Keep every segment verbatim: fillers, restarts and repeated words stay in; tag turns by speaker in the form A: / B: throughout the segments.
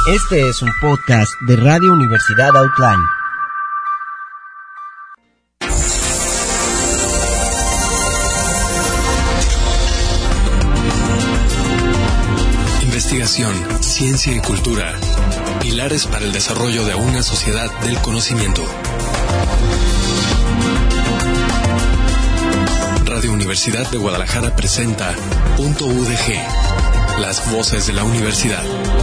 A: Este es un podcast de Radio Universidad Outline.
B: Investigación, ciencia y cultura. Pilares para el desarrollo de una sociedad del conocimiento. Radio Universidad de Guadalajara presenta Punto U D G, las voces de la universidad.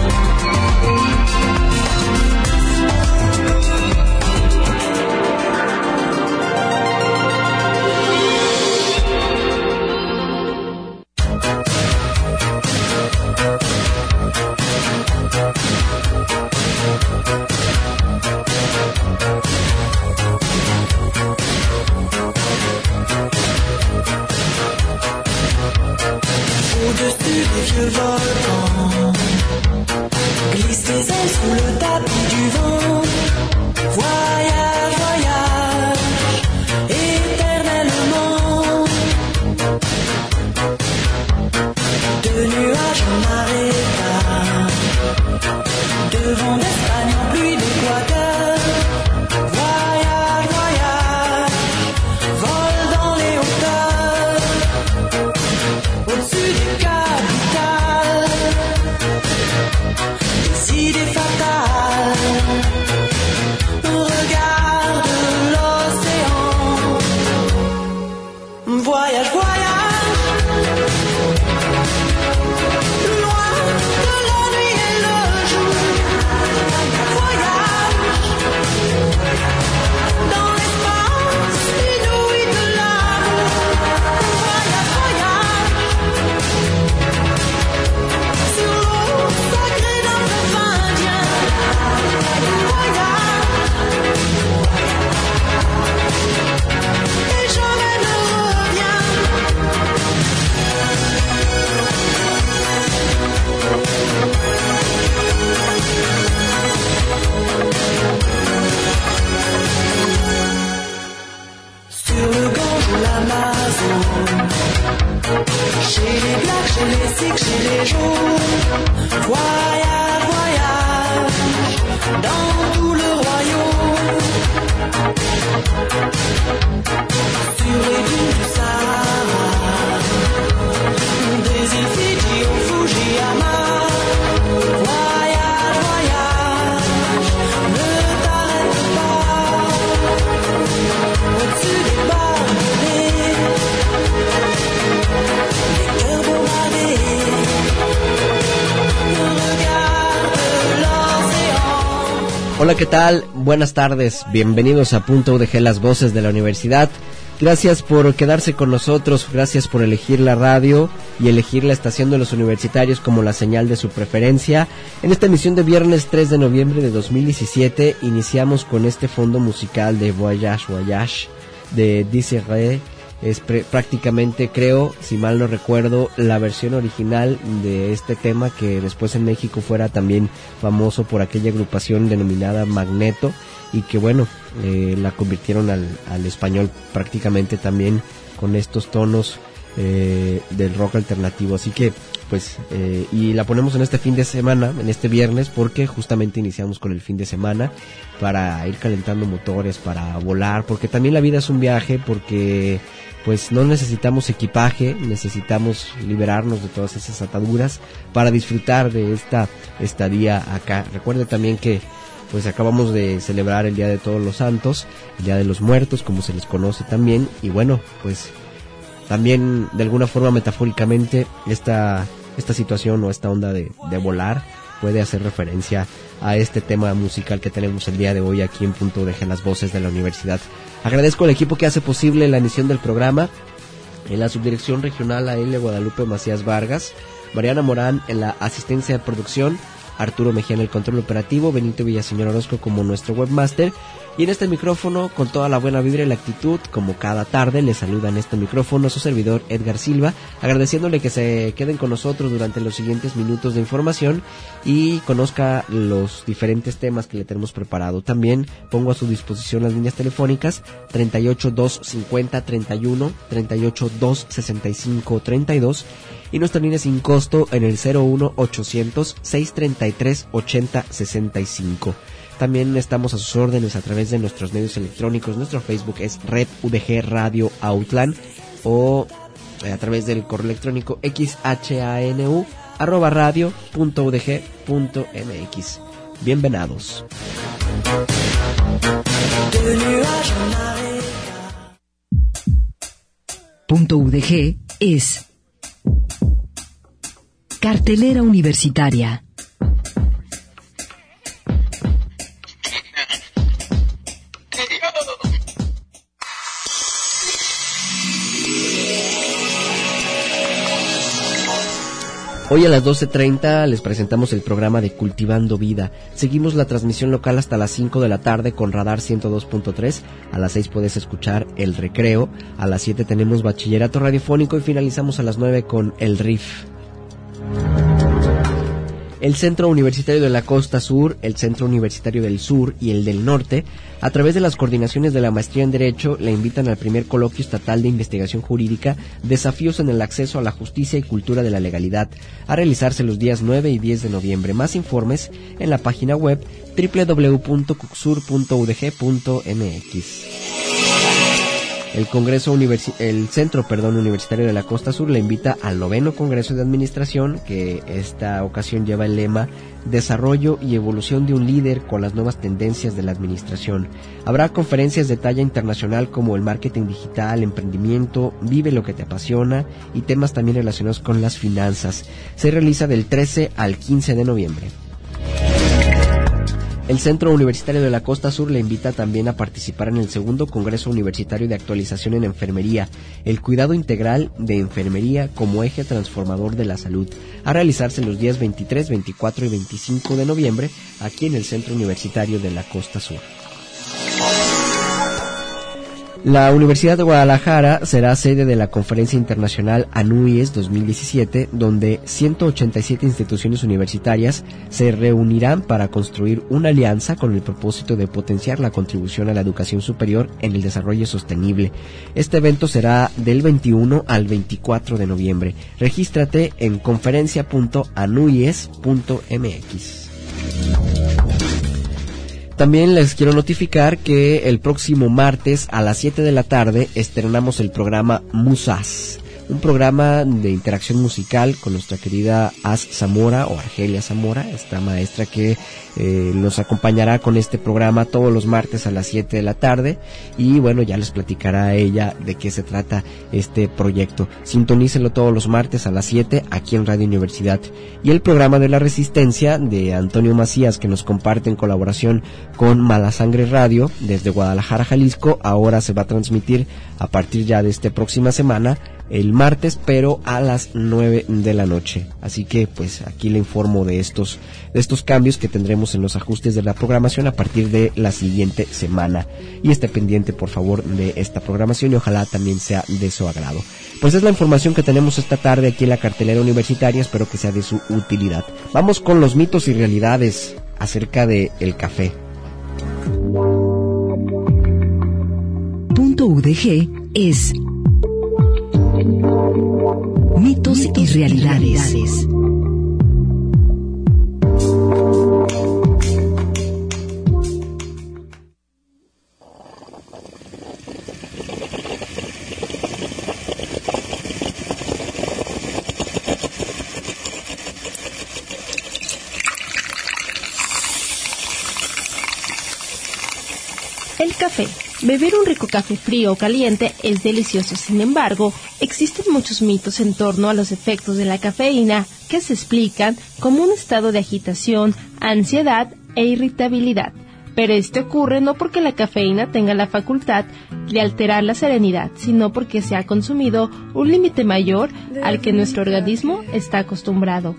A: Hola, ¿qué tal? Buenas tardes, bienvenidos a Punto U D G, las voces de la universidad. Gracias por quedarse con nosotros, gracias por elegir la radio y elegir la estación de los universitarios como la señal de su preferencia. En esta emisión de viernes tres de noviembre de dos mil diecisiete iniciamos con este fondo musical de Voyage Voyage de Désiré. Es pre- prácticamente, creo, si mal no recuerdo, la versión original de este tema, que después en México fuera también famoso por aquella agrupación denominada Magneto, y que bueno, eh, la convirtieron al, al español prácticamente también con estos tonos eh, del rock alternativo. Así que pues, eh, y la ponemos en este fin de semana, en este viernes, porque justamente iniciamos con el fin de semana para ir calentando motores, para volar, porque también la vida es un viaje, porque pues no necesitamos equipaje, necesitamos liberarnos de todas esas ataduras para disfrutar de esta estadía acá. Recuerde también que pues acabamos de celebrar el Día de Todos los Santos, el Día de los Muertos, como se les conoce también, y bueno, pues también de alguna forma metafóricamente esta esta situación o esta onda de, de volar puede hacer referencia a este tema musical que tenemos el día de hoy aquí en Punto U D G, las voces de la universidad. Agradezco al equipo que hace posible la emisión del programa, en la subdirección regional A L Guadalupe Macías Vargas, Mariana Morán en la asistencia de producción, Arturo Mejía en el control operativo, Benito Villaseñor Orozco como nuestro webmaster, y en este micrófono, con toda la buena vibra y la actitud, como cada tarde, le saluda en este micrófono su servidor Edgar Silva, agradeciéndole que se queden con nosotros durante los siguientes minutos de información y conozca los diferentes temas que le tenemos preparado. También pongo a su disposición las líneas telefónicas treinta y ocho, dos cincuenta, treinta y uno, treinta y ocho, dos sesenta y cinco, treinta y dos, y nuestra línea sin costo en el cero uno ochocientos, seiscientos treinta y tres, ochenta sesenta y cinco. También estamos a sus órdenes a través de nuestros medios electrónicos. Nuestro Facebook es Red U D G Radio Outland, o a través del correo electrónico xhanu arroba radio punto udg punto mx. Bienvenidos.
C: Punto U D G es cartelera universitaria.
A: Hoy a las doce treinta les presentamos el programa de Cultivando Vida. Seguimos la transmisión local hasta las cinco de la tarde con Radar ciento dos punto tres. A las seis puedes escuchar El Recreo. A las siete tenemos Bachillerato Radiofónico y finalizamos a las nueve con El Riff. El Centro Universitario de la Costa Sur, el Centro Universitario del Sur y el del Norte, a través de las coordinaciones de la Maestría en Derecho, le invitan al primer coloquio estatal de investigación jurídica Desafíos en el acceso a la justicia y cultura de la legalidad, a realizarse los días nueve y diez de noviembre. Más informes en la página web doble u doble u doble u punto cucsur punto u d g punto m x. El Congreso Universi- el Centro, perdón, Universitario de la Costa Sur le invita al noveno Congreso de Administración, que esta ocasión lleva el lema Desarrollo y evolución de un líder con las nuevas tendencias de la administración. Habrá conferencias de talla internacional como el marketing digital, emprendimiento, vive lo que te apasiona y temas también relacionados con las finanzas. Se realiza del trece al quince de noviembre. El Centro Universitario de la Costa Sur le invita también a participar en el segundo Congreso Universitario de Actualización en Enfermería, el cuidado integral de enfermería como eje transformador de la salud, a realizarse los días veintitrés, veinticuatro y veinticinco de noviembre aquí en el Centro Universitario de la Costa Sur. La Universidad de Guadalajara será sede de la Conferencia Internacional ANUIES dos mil diecisiete, donde ciento ochenta y siete instituciones universitarias se reunirán para construir una alianza con el propósito de potenciar la contribución a la educación superior en el desarrollo sostenible. Este evento será del veintiuno al veinticuatro de noviembre. Regístrate en conferencia punto anuies punto m x. También les quiero notificar que el próximo martes a las siete de la tarde estrenamos el programa Musas, un programa de interacción musical con nuestra querida Az Zamora o Argelia Zamora, esta maestra que eh, nos acompañará con este programa todos los martes a las siete de la tarde, y bueno, ya les platicará a ella de qué se trata este proyecto. Sintonícenlo todos los martes a las siete aquí en Radio Universidad. Y el programa de la Resistencia de Antonio Macías, que nos comparte en colaboración con Mala Sangre Radio desde Guadalajara, Jalisco, ahora se va a transmitir a partir ya de esta próxima semana el martes, pero a las nueve de la noche. Así que pues aquí le informo de estos de estos cambios que tendremos en los ajustes de la programación a partir de la siguiente semana. Y esté pendiente, por favor, de esta programación y ojalá también sea de su agrado. Pues es la información que tenemos esta tarde aquí en la cartelera universitaria, espero que sea de su utilidad. Vamos con los mitos y realidades acerca de el café.
C: Punto U D G es mitos y realidades.
D: El café. Beber un rico café frío o caliente es delicioso. Sin embargo, existen muchos mitos en torno a los efectos de la cafeína que se explican como un estado de agitación, ansiedad e irritabilidad. Pero esto ocurre no porque la cafeína tenga la facultad de alterar la serenidad, sino porque se ha consumido un límite mayor al que nuestro organismo está acostumbrado.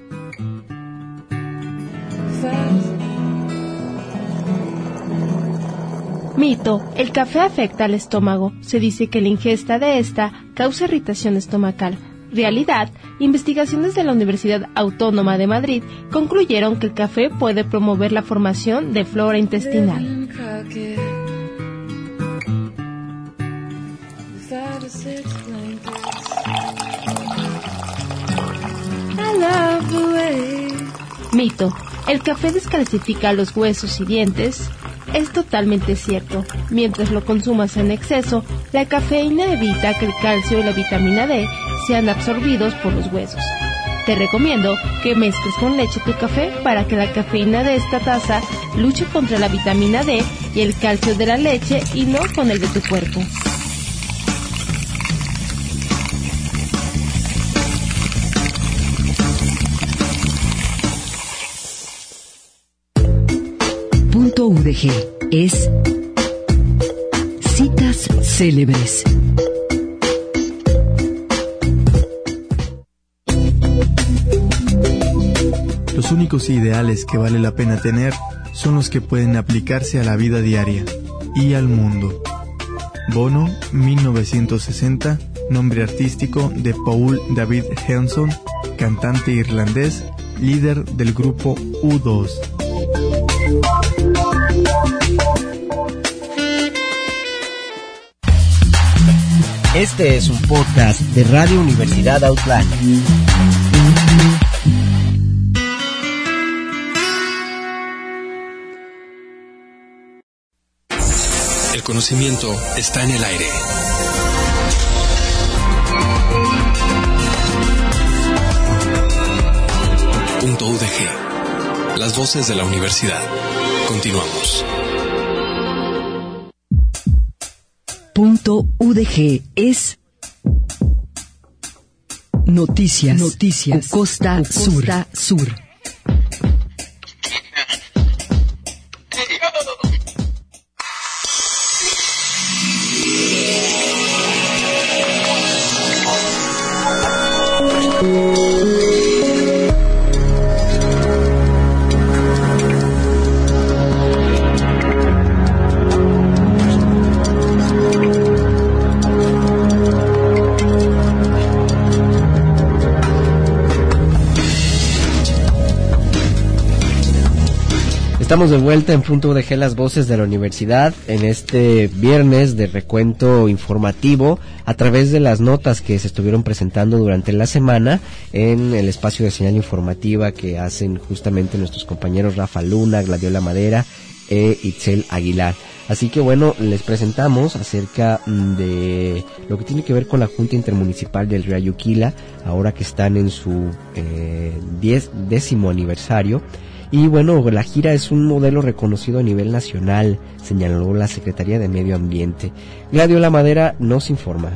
D: Mito: el café afecta al estómago. Se dice que la ingesta de esta causa irritación estomacal. Realidad: investigaciones de la Universidad Autónoma de Madrid concluyeron que el café puede promover la formación de flora intestinal. Mito: ¿el café descalcifica los huesos y dientes? Es totalmente cierto. Mientras lo consumas en exceso, la cafeína evita que el calcio y la vitamina D sean absorbidos por los huesos. Te recomiendo que mezcles con leche tu café para que la cafeína de esta taza luche contra la vitamina D y el calcio de la leche y no con el de tu cuerpo.
C: Punto U D G es citas célebres.
E: Los únicos ideales que vale la pena tener son los que pueden aplicarse a la vida diaria y al mundo. Bono, mil novecientos sesenta, nombre artístico de Paul David Hanson, cantante irlandés, líder del grupo U dos.
A: Este es un podcast de Radio Universidad Outland.
B: El conocimiento está en el aire. Punto U D G. Las voces de la universidad. Continuamos.
C: Punto U D G es noticias, noticias, Costa, Costa Sur. Sur.
A: Estamos de vuelta en Punto U D G, las voces de la universidad, en este viernes de recuento informativo a través de las notas que se estuvieron presentando durante la semana en el espacio de señal informativa que hacen justamente nuestros compañeros Rafa Luna, Gladiola Madera e Itzel Aguilar. Así que bueno, les presentamos acerca de lo que tiene que ver con la Junta Intermunicipal del Río Ayuquila, ahora que están en su eh, diez, décimo aniversario. Y bueno, la gira es un modelo reconocido a nivel nacional, señaló la Secretaría de Medio Ambiente. Gladiola Madera nos informa.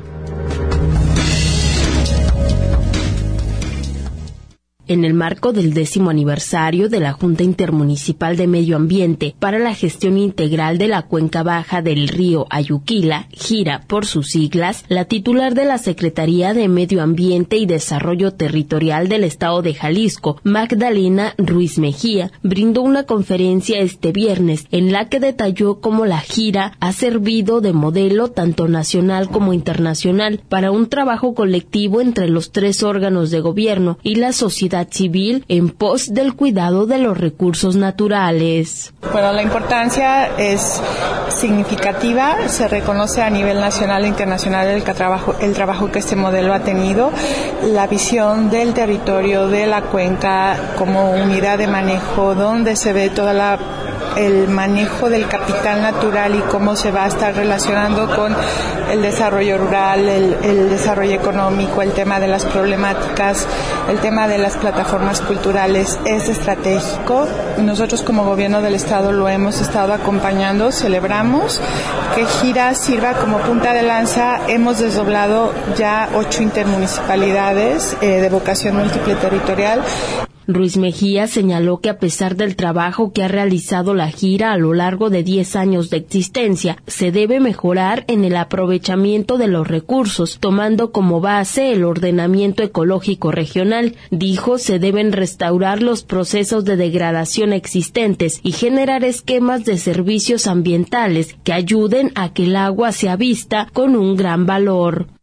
D: En el marco del décimo aniversario de la Junta Intermunicipal de Medio Ambiente para la Gestión Integral de la Cuenca Baja del Río Ayuquila, GIRA por sus siglas, la titular de la Secretaría de Medio Ambiente y Desarrollo Territorial del Estado de Jalisco, Magdalena Ruiz Mejía, brindó una conferencia este viernes en la que detalló cómo la GIRA ha servido de modelo tanto nacional como internacional para un trabajo colectivo entre los tres órganos de gobierno y la sociedad civil en pos del cuidado de los recursos naturales.
F: Bueno, la importancia es significativa, se reconoce a nivel nacional e internacional el trabajo, el trabajo que este modelo ha tenido, la visión del territorio de la cuenca como unidad de manejo, donde se ve toda la el manejo del capital natural y cómo se va a estar relacionando con el desarrollo rural, el, el desarrollo económico, el tema de las problemáticas, el tema de las plataformas culturales es estratégico. Nosotros como gobierno del estado lo hemos estado acompañando, celebramos que GIRA sirva como punta de lanza. Hemos desdoblado ya ocho intermunicipalidades eh, de vocación múltiple territorial.
D: Ruiz Mejía señaló que a pesar del trabajo que ha realizado la gira a lo largo de diez años de existencia, se debe mejorar en el aprovechamiento de los recursos, tomando como base el ordenamiento ecológico regional. Dijo, se deben restaurar los procesos de degradación existentes y generar esquemas de servicios ambientales que ayuden a que el agua sea vista con un gran valor.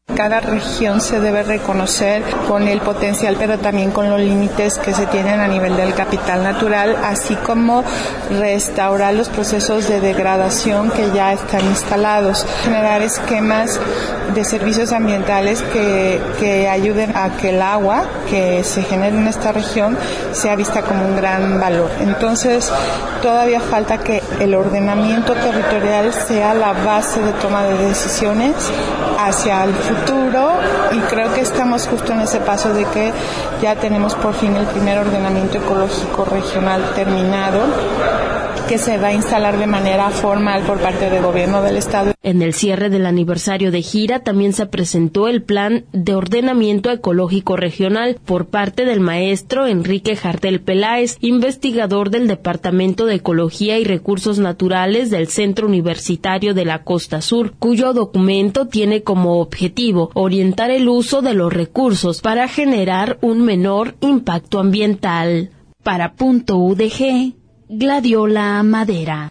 F: Cada región se debe reconocer con el potencial, pero también con los límites que se tienen a nivel del capital natural, así como restaurar los procesos de degradación que ya están instalados, generar esquemas de servicios ambientales que, que ayuden a que el agua que se genere en esta región sea vista como un gran valor. Entonces, todavía falta que el ordenamiento territorial sea la base de toma de decisiones hacia el futuro, y creo que estamos justo en ese paso de que ya tenemos por fin el primer ordenamiento ecológico regional terminado, que se va a instalar de manera formal por parte del gobierno del estado.
D: En el cierre del aniversario de gira también se presentó el Plan de Ordenamiento Ecológico Regional por parte del maestro Enrique Jartel Peláez, investigador del Departamento de Ecología y Recursos Naturales del Centro Universitario de la Costa Sur, cuyo documento tiene como objetivo orientar el uso de los recursos para generar un menor impacto ambiental. Para Punto U D G, Gladiola Madera.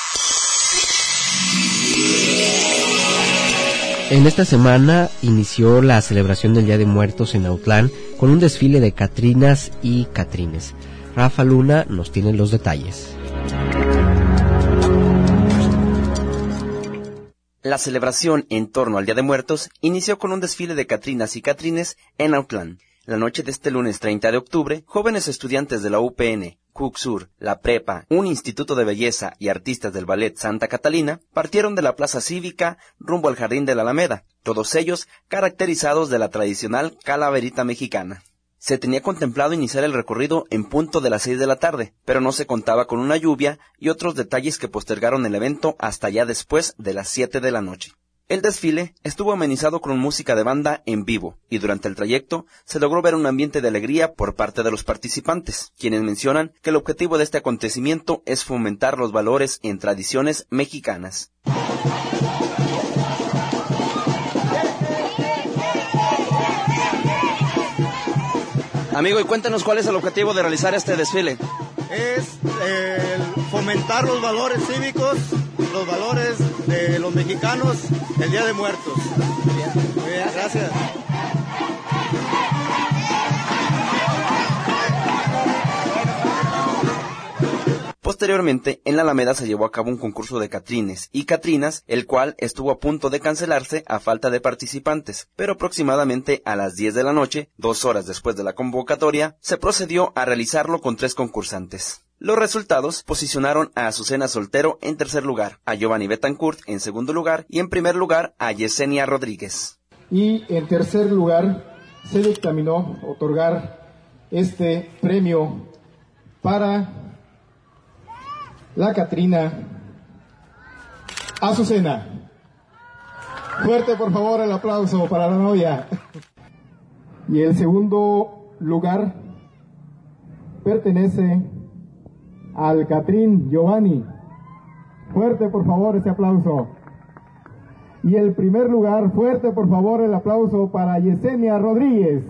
A: En esta semana inició la celebración del Día de Muertos en Autlán con un desfile de catrinas y catrines. Rafa Luna nos tiene los detalles.
G: La celebración en torno al Día de Muertos inició con un desfile de catrinas y catrines en Autlán. La noche de este lunes treinta de octubre, jóvenes estudiantes de la U P N, Cucsur, la Prepa, un instituto de belleza y artistas del Ballet Santa Catalina partieron de la plaza cívica rumbo al Jardín de la Alameda, todos ellos caracterizados de la tradicional calaverita mexicana. Se tenía contemplado iniciar el recorrido en punto de las seis de la tarde, pero no se contaba con una lluvia y otros detalles que postergaron el evento hasta ya después de las siete de la noche. El desfile estuvo amenizado con música de banda en vivo, y durante el trayecto se logró ver un ambiente de alegría por parte de los participantes, quienes mencionan que el objetivo de este acontecimiento es fomentar los valores en tradiciones mexicanas. Amigo, y cuéntanos cuál es el objetivo de realizar este desfile.
H: Es eh, fomentar los valores cívicos, los valores de los mexicanos, el Día de Muertos. Muy bien, gracias.
G: Posteriormente, en la Alameda se llevó a cabo un concurso de catrines y catrinas, el cual estuvo a punto de cancelarse a falta de participantes, pero aproximadamente a las diez de la noche, dos horas después de la convocatoria, se procedió a realizarlo con tres concursantes. Los resultados posicionaron a Azucena Soltero en tercer lugar, a Giovanni Betancourt en segundo lugar y en primer lugar a Yesenia Rodríguez.
I: Y en tercer lugar se dictaminó otorgar este premio para la Catrina Azucena. Fuerte, por favor, el aplauso para la novia. Y el segundo lugar pertenece al Catrín Giovanni. Fuerte, por favor, ese aplauso. Y el primer lugar, fuerte, por favor, el aplauso para Yesenia Rodríguez.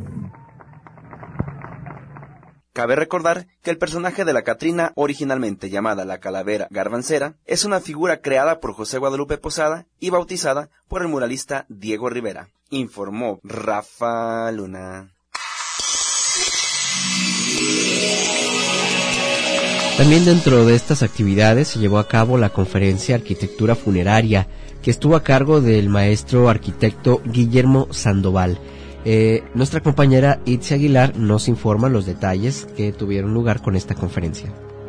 G: Cabe recordar que el personaje de la Catrina, originalmente llamada la Calavera Garbancera, es una figura creada por José Guadalupe Posada y bautizada por el muralista Diego Rivera, informó Rafa Luna.
A: También dentro de estas actividades se llevó a cabo la conferencia Arquitectura Funeraria, que estuvo a cargo del maestro arquitecto Guillermo Sandoval. Eh, nuestra compañera Itzi Aguilar nos informa los detalles que tuvieron lugar con esta conferencia.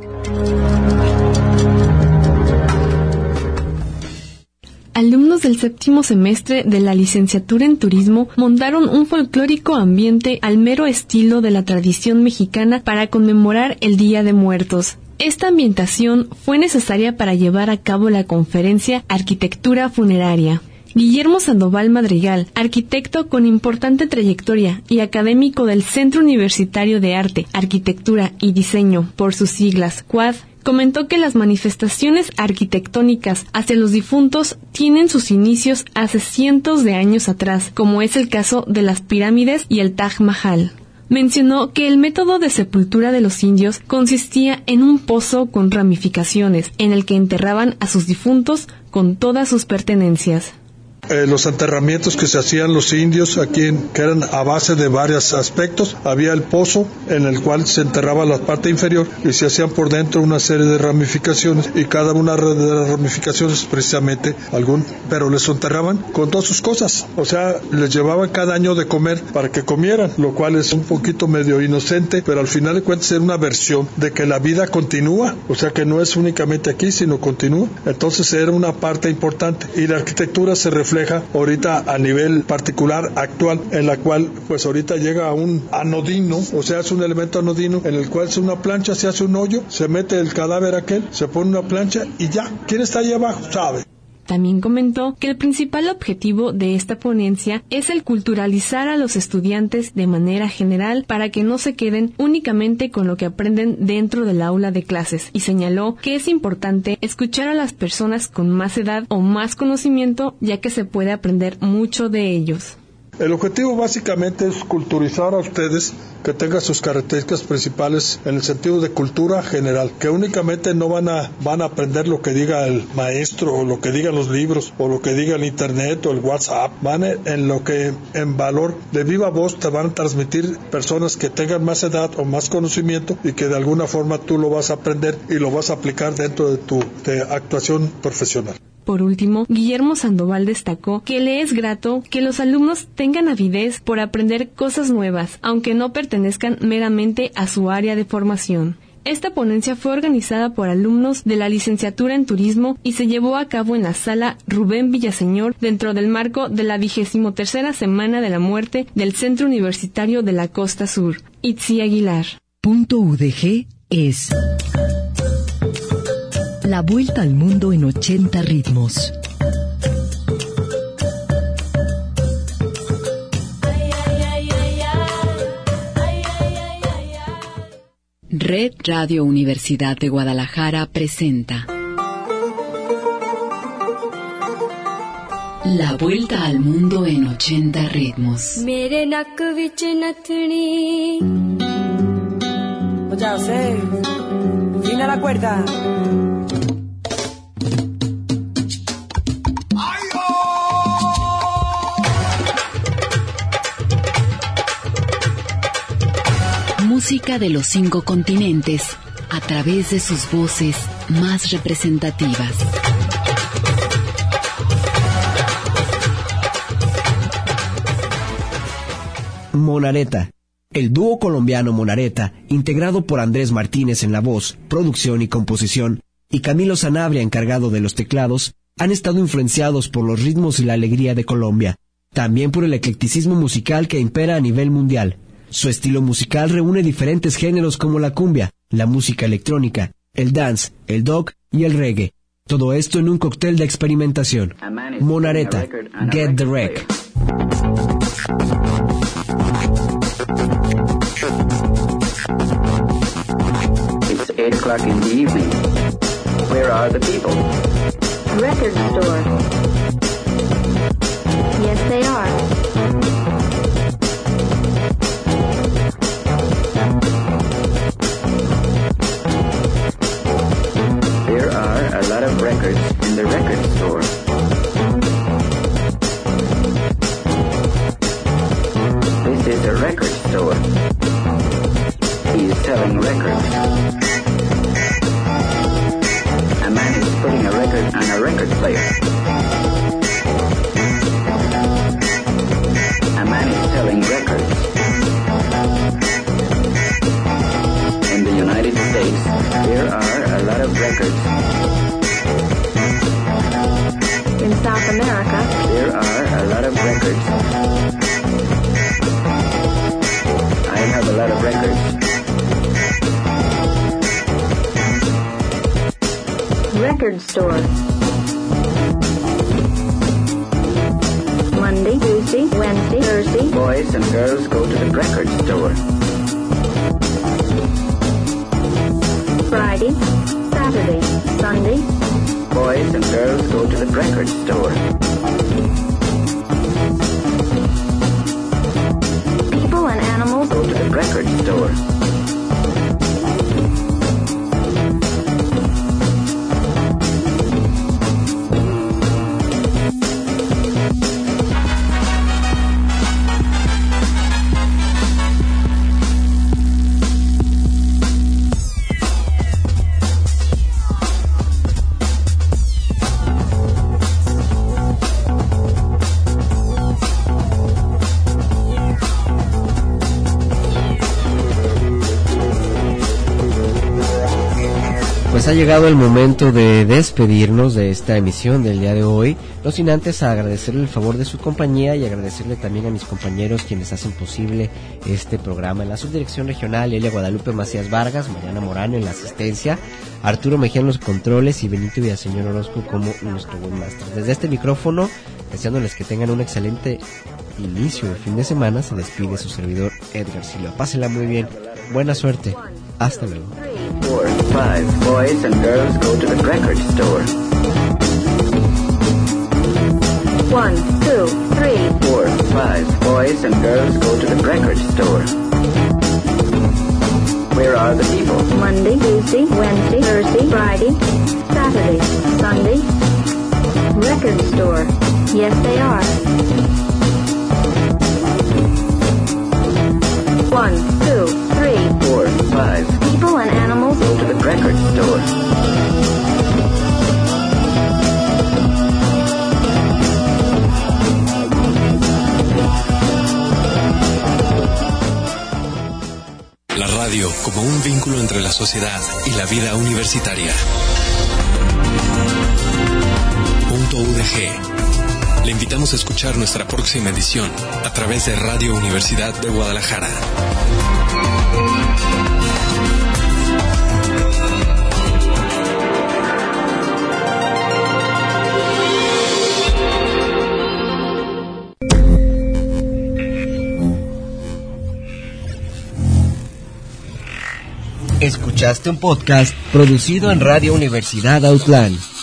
J: Alumnos del séptimo semestre de la licenciatura en turismo montaron un folclórico ambiente al mero estilo de la tradición mexicana para conmemorar el Día de Muertos. Esta ambientación fue necesaria para llevar a cabo la conferencia Arquitectura Funeraria. Guillermo Sandoval Madrigal, arquitecto con importante trayectoria y académico del Centro Universitario de Arte, Arquitectura y Diseño, por sus siglas C U A D, comentó que las manifestaciones arquitectónicas hacia los difuntos tienen sus inicios hace cientos de años atrás, como es el caso de las pirámides y el Taj Mahal. Mencionó que el método de sepultura de los indios consistía en un pozo con ramificaciones, en el que enterraban a sus difuntos con todas sus pertenencias.
K: Eh, los enterramientos que se hacían los indios aquí, en, que eran a base de varios aspectos. Había el pozo en el cual se enterraba la parte inferior y se hacían por dentro una serie de ramificaciones, y cada una de las ramificaciones precisamente algún, pero les enterraban con todas sus cosas, o sea, les llevaban cada año de comer para que comieran, lo cual es un poquito medio inocente, pero al final de cuentas era una versión de que la vida continúa, o sea que no es únicamente aquí, sino continúa. Entonces era una parte importante, y la arquitectura se refleja ahorita a nivel particular actual, en la cual pues ahorita llega a un anodino, o sea es un elemento anodino en el cual es una plancha, se hace un hoyo, se mete el cadáver aquel, se pone una plancha y ya, ¿quién está ahí abajo? Sabe.
J: También comentó que el principal objetivo de esta ponencia es el culturalizar a los estudiantes de manera general para que no se queden únicamente con lo que aprenden dentro del aula de clases, y señaló que es importante escuchar a las personas con más edad o más conocimiento, ya que se puede aprender mucho de ellos.
K: El objetivo básicamente es culturizar a ustedes, que tengan sus características principales en el sentido de cultura general, que únicamente no van a van a aprender lo que diga el maestro o lo que digan los libros o lo que diga el internet o el WhatsApp, van en lo que en valor de viva voz te van a transmitir personas que tengan más edad o más conocimiento, y que de alguna forma tú lo vas a aprender y lo vas a aplicar dentro de tu de actuación profesional.
J: Por último, Guillermo Sandoval destacó que le es grato que los alumnos tengan avidez por aprender cosas nuevas, aunque no pertenezcan meramente a su área de formación. Esta ponencia fue organizada por alumnos de la licenciatura en turismo y se llevó a cabo en la sala Rubén Villaseñor, dentro del marco de la vigésimo tercera Semana de la Muerte del Centro Universitario de la Costa Sur. Itzi Aguilar.
C: Punto U D G es la vuelta al mundo en ochenta ritmos. Red Radio Universidad de Guadalajara presenta La vuelta al mundo en ochenta ritmos.
L: Ya sé, fina la cuerda.
C: Música de los cinco continentes a través de sus voces más representativas.
A: Monareta. El dúo colombiano Monareta, integrado por Andrés Martínez en la voz, producción y composición, y Camilo Sanabria encargado de los teclados, han estado influenciados por los ritmos y la alegría de Colombia, también por el eclecticismo musical que impera a nivel mundial. Su estilo musical reúne diferentes géneros como la cumbia, la música electrónica, el dance, el dog y el reggae. Todo esto en un cóctel de experimentación. Monareta, Get the Wreck.
M: It's eight o'clock in the evening. Where are the people?
N: Record store. Yes, they are.
M: There are a lot of records in the record store. This is a record store. He is selling records. A man is putting a record on a record player. A man is selling records. In the United States, there are a lot of records.
N: In South America,
M: there are a lot of records. I have a lot of records.
N: record store. Monday, Tuesday, Wednesday, Thursday.
M: Boys and girls go to the record store.
N: Friday, Saturday, Sunday.
M: Boys and girls go to the record store.
N: People and animals
M: go to the record store.
A: Pues ha llegado el momento de despedirnos de esta emisión del día de hoy, no sin antes agradecerle el favor de su compañía y agradecerle también a mis compañeros quienes hacen posible este programa. En la subdirección regional, Elia Guadalupe Macías Vargas, Mariana Morano en la asistencia, Arturo Mejía en los controles y Benito Villaseñor Orozco como nuestro webmaster. Desde este micrófono, deseándoles que tengan un excelente inicio de fin de semana, se despide su servidor Edgar Silva. Pásenla muy bien, buena suerte, hasta luego.
M: Four, five boys and girls go to the record store.
N: One, two, three.
M: Four, five boys and girls go to the record store. Where are the people?
N: Monday, Tuesday, Wednesday, Thursday, Friday, Saturday, Sunday. Record store. Yes, they are. One, two, three.
M: Four, five.
N: People and animals
M: Go to the record store.
B: La radio como un vínculo entre la sociedad y la vida universitaria. Punto U D G. Le invitamos a escuchar nuestra próxima edición a través de Radio Universidad de Guadalajara.
A: Escuchaste un podcast producido en Radio Universidad Autlán.